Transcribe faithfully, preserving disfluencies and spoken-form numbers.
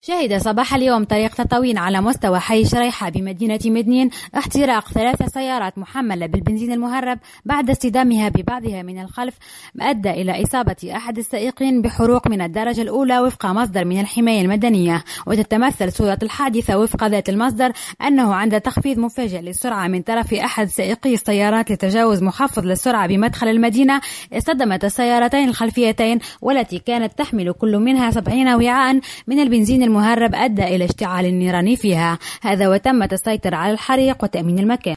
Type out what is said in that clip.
شهد صباح اليوم طريق تطاوين على مستوى حي شريحة بمدينة مدنين احتراق ثلاث سيارات محملة بالبنزين المهرب بعد اصطدامها ببعضها من الخلف، أدى إلى إصابة أحد السائقين بحروق من الدرجة الأولى وفق مصدر من الحماية المدنية. وتتمثل صورة الحادثة وفق ذات المصدر أنه عند تخفيض مفاجئ للسرعة من طرف أحد سائقي السيارات لتجاوز محفظ للسرعة بمدخل المدينة، اصطدمت السيارتين الخلفيتين والتي كانت تحمل كل منها سبعين وعاء من البنزين المهرب، أدى إلى اشتعال النيران فيها. هذا وتمت السيطرة على الحريق وتأمين المكان.